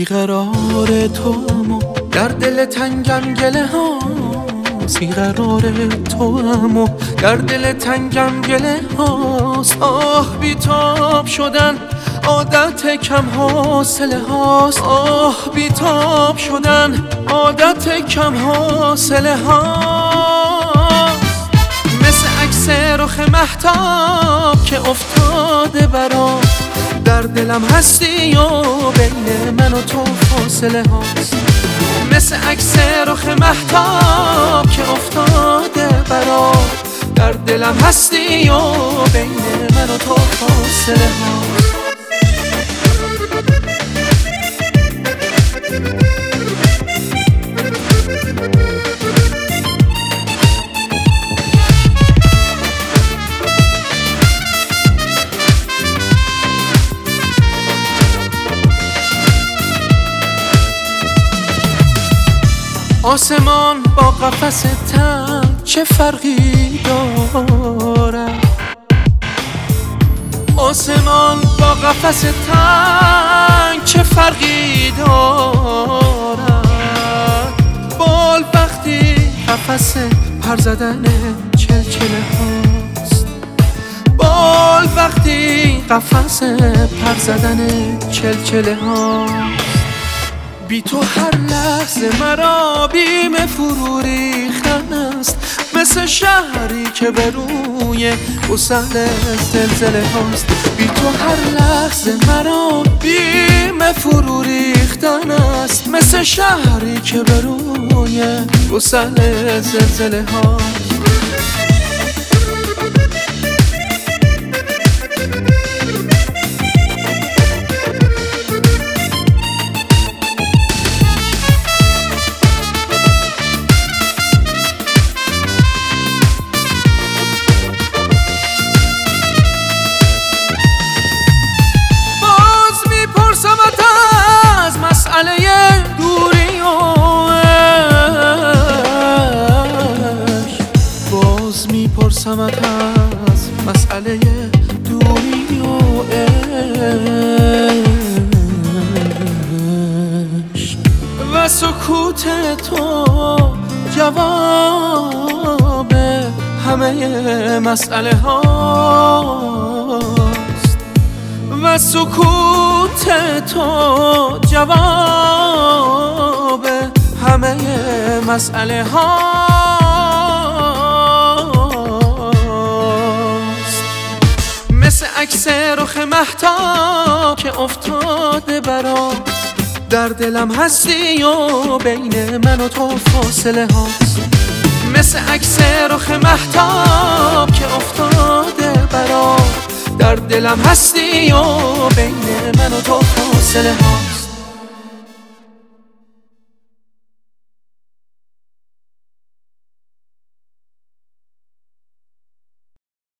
بیقرار تو اما در دل تنگم گله هاست، بیقرار تو اما در دل تنگم گله هاست. آه بیتاب شدن عادت کم حاصله هاست، آه بیتاب شدن عادت کم حاصله هاست. مثل عکس رخ مهتاب که افتاده برام، در دلم هستی و بین من و تو فاصله هاست. مثل عکس رخ مهتاب که افتاده برام، در دلم هستی و بین من و تو فاصله هاست. آسمان با قفس تنگ چه فرقی دارد؟ آسمان با قفس تنگ چه فرقی دارد؟ بال وقتی قفس پر زدن چلچله هاست، بال وقتی قفس پر زدن چلچله هاست. بی تو هر لحظه مرا بیم فرو ریختن است، مثل شهری که به روی گسل زلزله هاست. بی تو هر لحظه مرا بیم فرو ریختن است، مثل شهری که به روی گسل زلزله هاست. دوری و عشق، باز میپرسمت از مسئله دوری و عشق. و سکوت تو جواب همه مسئله هاست، و سکوت تو جواب همه مسئله هاست. مثل عکس رخ مهتاب که افتاده برام، در دلم هستی و بین من و تو فاصله هاست. مثل عکس رخ مهتاب که افتاده برام، در دلم هستی و بین من و تو فاصله هاست.